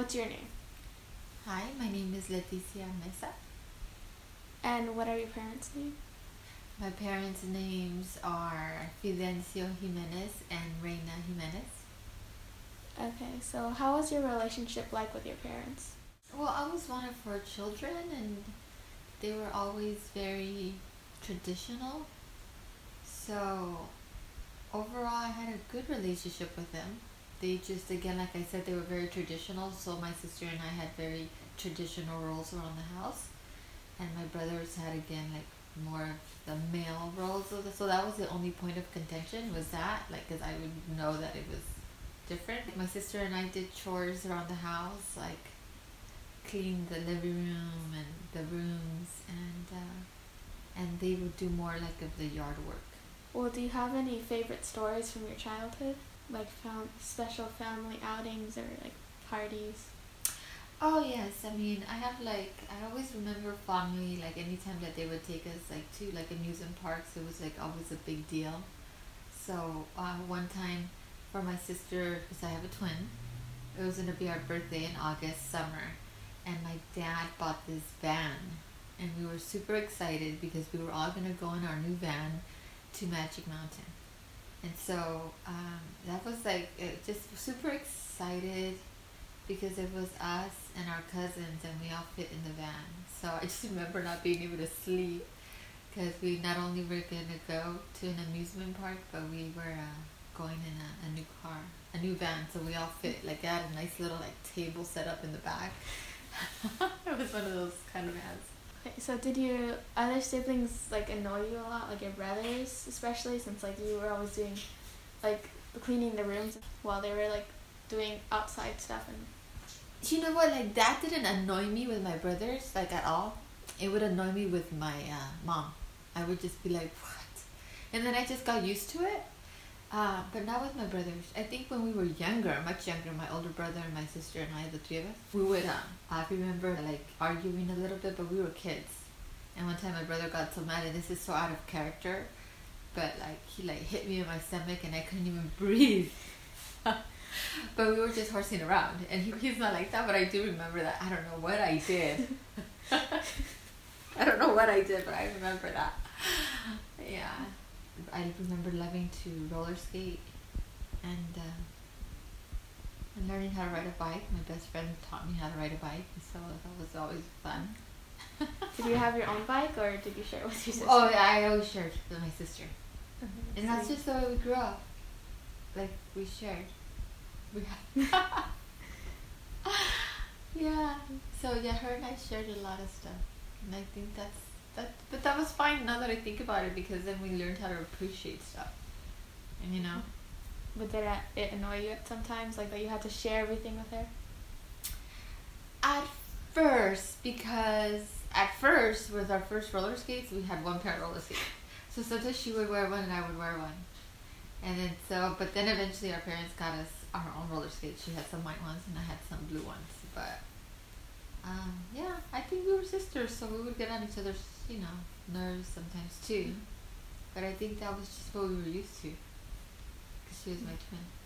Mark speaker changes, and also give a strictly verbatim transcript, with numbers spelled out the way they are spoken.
Speaker 1: what's your name?
Speaker 2: Hi, my name is Leticia Mesa.
Speaker 1: And what are your parents' names?
Speaker 2: My parents' names are Fidencio Jimenez and Reina Jimenez.
Speaker 1: Okay, so how was your relationship like with your parents?
Speaker 2: Well, I was one of four children, and they were always very traditional. So, overall, I had a good relationship with them. They just, again, like I said, they were very traditional. So, my sister and I had very traditional roles around the house. And my brothers had, again, like more of the male roles of the, so that was the only point of contention, was that, like, because I would know that it was different. My sister and I did chores around the house, like clean the living room and the rooms, and uh, and they would do more like of the yard work.
Speaker 1: Well, do you have any favorite stories from your childhood? Like found special family outings or like parties?
Speaker 2: Oh yes, I mean I have like I always remember fondly like anytime that they would take us like to like amusement parks, it was like always a big deal. So uh, one time for my sister, because I have a twin, it was gonna be our birthday in August summer, and my dad bought this van, and we were super excited because we were all gonna go in our new van to Magic Mountain. And so um, that was like it just super excited because it was us and our cousins, and we all fit in the van. So I just remember not being able to sleep because we not only were gonna go to an amusement park, but we were uh, going in a, a new car, a new van. So we all fit. Like they had a nice little like table set up in the back. It was one of those kind of vans.
Speaker 1: Okay, so did your other siblings like annoy you a lot, like your brothers, especially since like you were always doing like cleaning the rooms while they were like doing outside stuff? And
Speaker 2: You know what? Like that didn't annoy me with my brothers like at all. It would annoy me with my uh, mom. I would just be like, what? And then I just got used to it. Uh, but not with my brothers. I think when we were younger, much younger, my older brother and my sister and I, the three of us, we would, um, I remember like arguing a little bit, but we were kids. And one time my brother got so mad, and this is so out of character, but like he like hit me in my stomach and I couldn't even breathe. But we were just horsing around, and he, he's not like that, but I do remember that. I don't know what I did. I don't know what I did, but I remember that. Yeah. I remember loving to roller skate and, uh, and learning how to ride a bike. My best friend taught me how to ride a bike, so that was always fun.
Speaker 1: did you have your own bike or did you share it with your sister?
Speaker 2: Oh, yeah, I always shared with my sister.
Speaker 1: Mhm.
Speaker 2: And that's just the way we grew up. Like, we shared. We had yeah. So, yeah, her and I shared a lot of stuff. And I think that's, that, but that was fine now that I think about it, because then we learned how to appreciate stuff. And, you know?
Speaker 1: But did it it annoy you sometimes, like that you had to share everything with her?
Speaker 2: At first, because at first, with our first roller skates, we had one pair of roller skates. So sometimes she would wear one and I would wear one. And then so, but then eventually our parents got us our own roller skates. She had some white ones and I had some blue ones. But um, yeah, I think we were sisters, so we would get on each other's, you know, nerves sometimes too. But I think that was just what we were used to, because she was my twin.